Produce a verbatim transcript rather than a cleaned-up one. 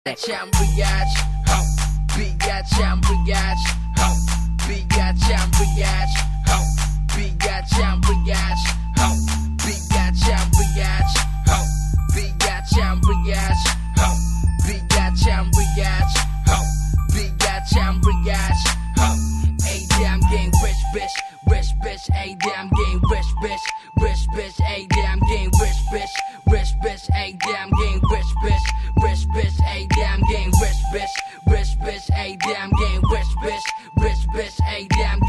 Chambriage, ho, biga chambriage, ho, biga chambriage, ho, biga chambriage, ho, biga chambriage, ho, biga chambriage, ho, biga chambriage, ho, biga chambriage, ho. Hey, damn game rich bitch, rich bitch, hey, damn game rich bitch, rich bitch, hey, damn game rich bitch, rich bitch, hey, damn game rich bitch, rich bitch, hey, damn game rich bitch, rich bitch, hey, damn game rich bitch, rich bitch, hey, damn